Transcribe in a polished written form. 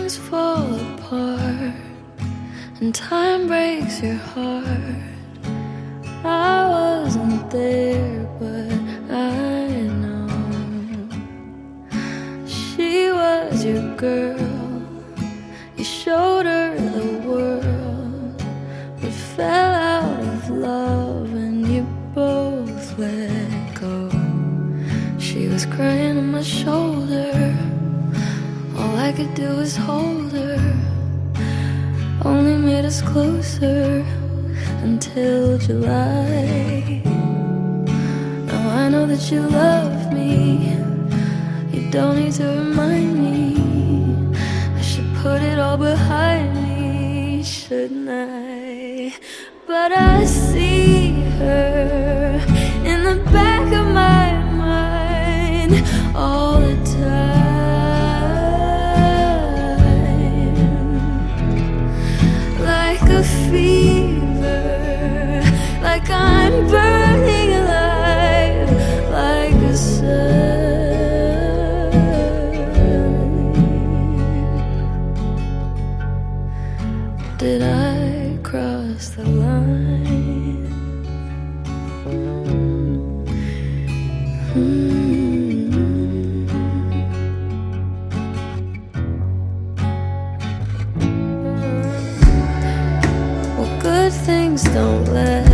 things fall apart and time breaks your heart. I wasn't there, but I know she was your girl. You showed her the world, but fell out of love and you both let go. She was crying on my shoulder, all I could do was hold her. Only made us closer until July. Now I know that you love me, you don't need to remind me. I should put it all behind me, shouldn't I? But I see her in the back of my mind all the time, like a fever, like I'm burning alive, like a sun. Did I cross the line? Well, good things don't last.